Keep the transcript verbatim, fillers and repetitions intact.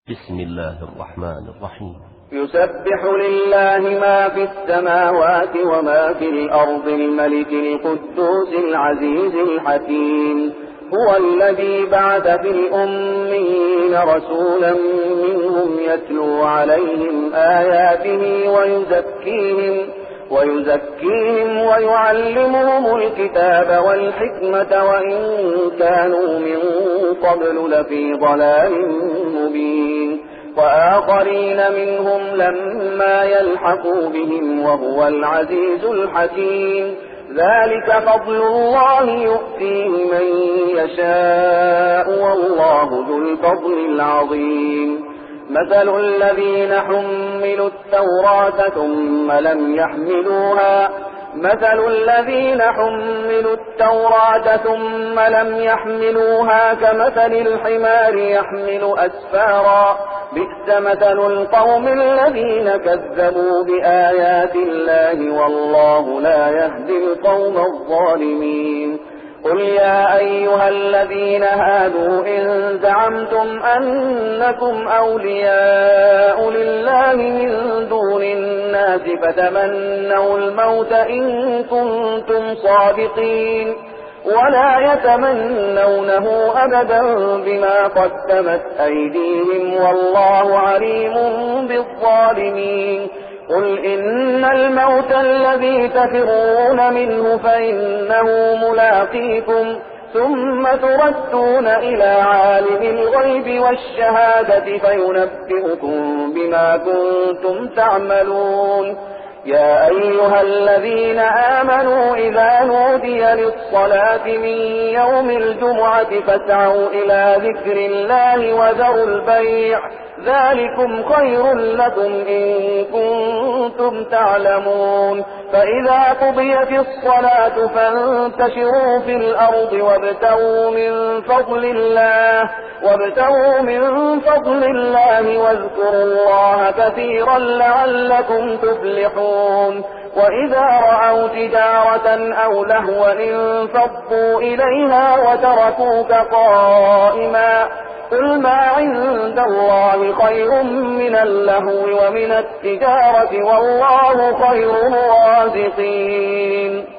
بسم الله الرحمن الرحيم. يسبح لله ما في السماوات وما في الأرض الملك القدوس العزيز الحكيم. هو الذي بعث في الأميين رسولا منهم يتلو عليهم آياته ويزكيهم ويزكيهم ويعلمهم الكتاب والحكمة وإن كانوا من قبل لفي ضلال مبين. وآخرين منهم لما يلحقوا بهم وهو العزيز الحكيم. ذلك فضل الله يؤتيه من يشاء والله ذو الفضل العظيم. مثل الذين حملوا التوراة ثم لم يحملوها مثل الذين حملوا التوراة ثم لم يحملوها كمثل الحمار يحمل أسفارا بئس مثل القوم الذين كذبوا بآيات الله والله لا يهدي القوم الظالمين. قل يا أيها الذين هادوا إن زعمتم أنكم أولياء لله من دون الناس فتمنوا الموت إن كنتم صادقين ولا يتمنونه أبدا بما قدمت أيديهم والله عليم بالظالمين. قل إن الموت الذي تفرون منه فإنه ملاقيكم ثم تردون إلى عالم الغيب والشهادة فينبئكم بما كنتم تعملون. يا أيها الذين آمنوا إذا نودي للصلاة من يوم الجمعة فاسعوا إلى ذكر الله وذروا البيع ذلكم خير لكم إن كنتم تعلمون. فإذا قضيت الصلاة فانتشروا في الأرض وابتغوا من فضل الله وابتغوا من فضل الله واذكروا الله كثيرا لعلكم تفلحون. وإذا رأوا تجارة أو لهوا انفضوا إليها وتركوك قائما قل ما عند الله خير من اللهو ومن التجارة والله خير الرازقين.